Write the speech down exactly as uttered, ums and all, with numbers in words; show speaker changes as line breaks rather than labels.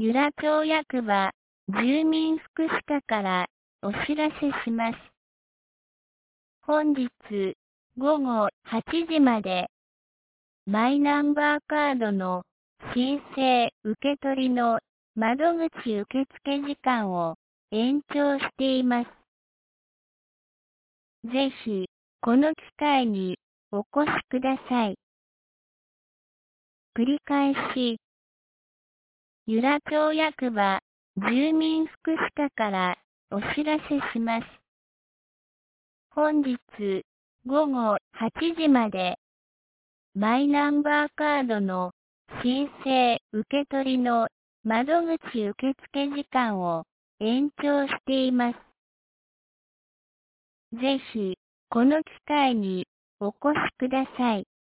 由良町役場住民福祉課からお知らせします。本日午後はちじまでマイナンバーカードの申請受け取りの窓口受付時間を延長しています。ぜひこの機会にお越しください。繰り返し、由良町役場住民福祉課からお知らせします。本日午後はちじまでマイナンバーカードの申請受け取りの窓口受付時間を延長しています。ぜひこの機会にお越しください。